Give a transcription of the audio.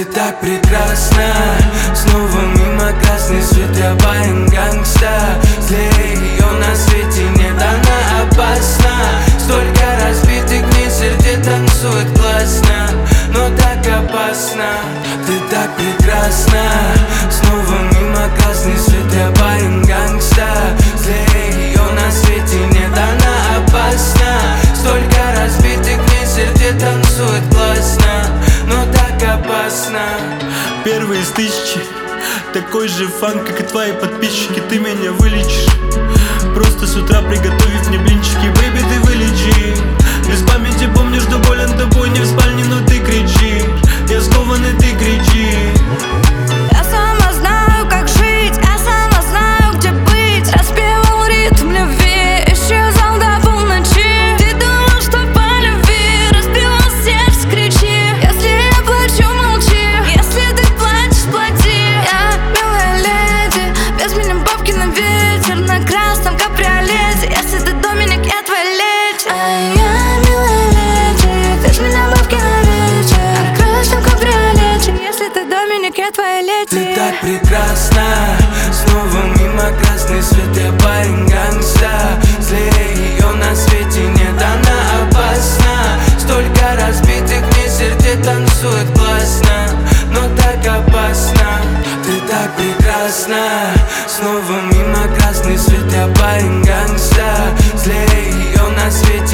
так прекрасна. Снова мимо красный свет, я парень гангста. Злее ее на свете нет, она опасна. Столько разбитых мест, сердце танцует классно, но так опасно. Ты так прекрасна. Снова мимо красный свет, я парень гангста. Злее ее на свете нет, она опасна. Столько разбитых мест, сердце танцует классно, но так опасно. Первые из тысячи, такой же фан, как и твои подписчики. Ты меня вылечишь, просто с утра приготовив мне блинчики. Бэйби, ты вылечи. Без памяти помню, что болен тобой не в спальне, но ты кричишь. Я скован, и ты кричишь. Я сама знаю, как жить, я сама знаю, где быть. Распевал ритм любви, исчезал до полночи. Ты думал, что по любви разбила сердце, кричи. Если я плачу, молчи, если ты плачешь, плати. Я милая леди, без меня бабки на ветер, на красном кабриолете. Если ты Доминик, я твоя леди. А я милая леди, без меня бабки на ветер, на красном кабриолете. Если ты Доминик, я твоя леди. Ты так прекрасна. Снова мимо красный свет, я парень гангста. Злее ее на свете нет, она опасна. Столько разбитых мест, сердце танцует классно, но так опасно. Ты так прекрасна. Снова мимо красный свет, я парень гангста. Злее ее на свете